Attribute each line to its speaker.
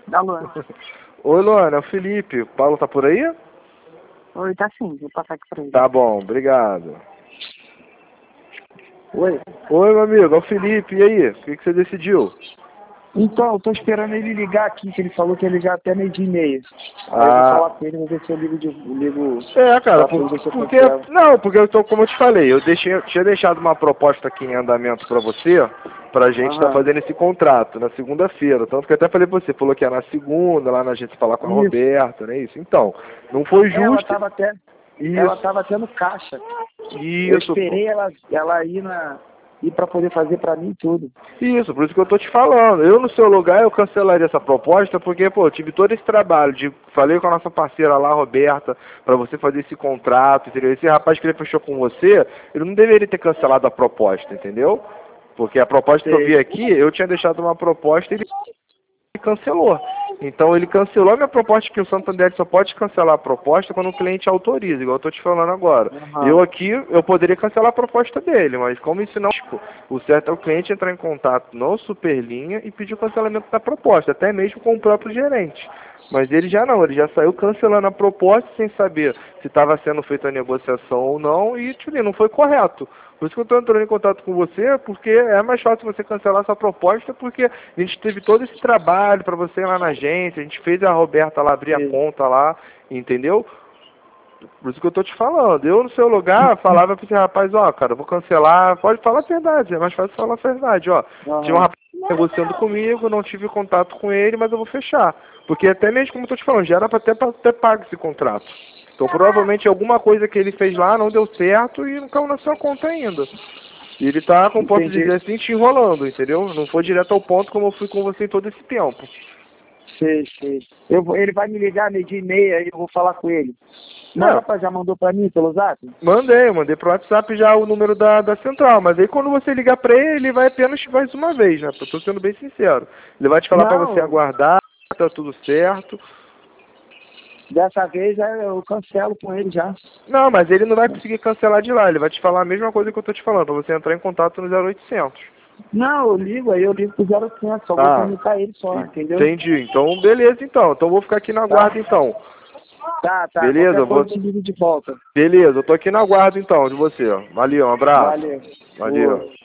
Speaker 1: Da Luana.
Speaker 2: Oi, Luana, é o Felipe. O Paulo tá por aí?
Speaker 1: Oi, tá sim, vou passar aqui pra ele.
Speaker 2: Tá bom, obrigado.
Speaker 1: Oi.
Speaker 2: Oi, meu amigo, é o Felipe. E aí? O que você decidiu?
Speaker 1: Então, eu tô esperando ele ligar aqui, que ele falou que ele já até 12h30. Aí eu vou
Speaker 2: Ah,
Speaker 1: falar com ele, vou ver se eu ligo
Speaker 2: cara,
Speaker 1: lá pra ele ver se eu
Speaker 2: porque...
Speaker 1: cancelo.
Speaker 2: Não, porque eu tô, como eu te falei, eu tinha deixado uma proposta aqui em andamento pra você, pra gente estar
Speaker 1: Aham.
Speaker 2: fazendo esse contrato na segunda-feira. Tanto que eu até falei pra você, falou que era na segunda, lá na agência falar com a
Speaker 1: Isso.
Speaker 2: Roberta, não é isso? Então, não foi
Speaker 1: Ela
Speaker 2: justo.
Speaker 1: tava até, ela
Speaker 2: Isso,
Speaker 1: tava até no caixa. Eu
Speaker 2: isso, pô.
Speaker 1: esperei ela ir pra poder fazer pra mim tudo.
Speaker 2: Isso, por isso que eu tô te falando. Eu, no seu lugar, eu cancelaria essa proposta, porque, pô, eu tive todo esse trabalho falei com a nossa parceira lá, Roberta, pra você fazer esse contrato, entendeu? Esse rapaz que ele fechou com você, ele não deveria ter cancelado a proposta, entendeu? Porque a proposta que eu
Speaker 1: Sei.
Speaker 2: vi aqui, eu tinha deixado uma proposta e ele cancelou. Então ele cancelou a minha proposta, que o Santander só pode cancelar a proposta quando o cliente autoriza, igual eu estou te falando agora. Eu
Speaker 1: Aham.
Speaker 2: aqui, eu poderia cancelar a proposta dele, mas como isso não, tipo, o certo é o cliente entrar em contato no Superlinha e pedir o cancelamento da proposta, até mesmo com o próprio gerente. Mas ele já não, ele já saiu cancelando a proposta sem saber se estava sendo feita a negociação ou não e, tipo, não foi correto. Por isso que eu estou entrando em contato com você, porque é mais fácil você cancelar essa proposta, porque a gente teve todo esse trabalho para você ir lá na agência, a gente fez a Roberta lá abrir a
Speaker 1: Sei.
Speaker 2: conta lá, entendeu? Por isso que eu tô te falando. Eu, no seu lugar, falava pra esse rapaz, ó, cara, eu vou cancelar, pode falar a verdade, é mais fácil falar a verdade, ó. Tinha um
Speaker 1: Aham.
Speaker 2: rapaz negociando comigo, não tive contato com ele, mas eu vou fechar. Porque até mesmo, como eu tô te falando, já era pra ter pago esse contrato. Então, provavelmente, alguma coisa que ele fez lá não deu certo e não caiu na sua conta ainda. E ele tá, como posso
Speaker 1: Entendi.
Speaker 2: dizer assim, te enrolando, entendeu? Não foi direto ao ponto como eu fui com você em todo esse tempo.
Speaker 1: Sei, sei. Ele vai me ligar 12h30 e eu vou falar com ele.
Speaker 2: Não,
Speaker 1: Já mandou pra mim pelo zap?
Speaker 2: eu mandei pro WhatsApp já o número da central, mas aí quando você ligar pra ele, ele vai apenas mais uma vez, né? Eu tô sendo bem sincero. Ele vai te falar pra você
Speaker 1: Não,
Speaker 2: aguardar, tá tudo certo.
Speaker 1: dessa vez eu cancelo com ele já.
Speaker 2: Não, mas ele não vai conseguir cancelar de lá, ele vai te falar a mesma coisa que eu tô te falando, pra você entrar em contato no 0800.
Speaker 1: Não, eu ligo pro 0800, só vou
Speaker 2: Ah,
Speaker 1: comunicar ele só, entendeu?
Speaker 2: entendi. Então, beleza então. Então eu vou ficar aqui na
Speaker 1: Tá?
Speaker 2: guarda então.
Speaker 1: Tá,
Speaker 2: Beleza?
Speaker 1: qualquer coisa eu te ligo de volta.
Speaker 2: Beleza, eu tô aqui na guarda então de você, ó. Valeu, um abraço.
Speaker 1: Valeu.
Speaker 2: Valeu.